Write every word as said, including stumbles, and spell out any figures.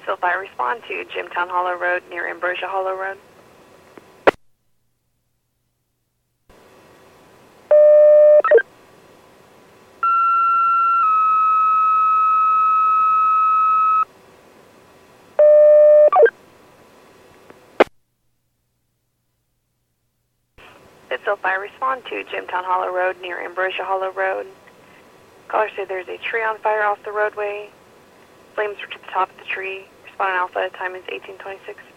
Pittsfield Fire, respond to Jimtown Hollow Road near Ambrosia Hollow Road. Pittsfield Fire, respond to Jimtown Hollow Road near Ambrosia Hollow Road. Caller said there's a tree on fire off the roadway. Flames are to the top of the tree. Responding Alpha, time is eighteen twenty-six.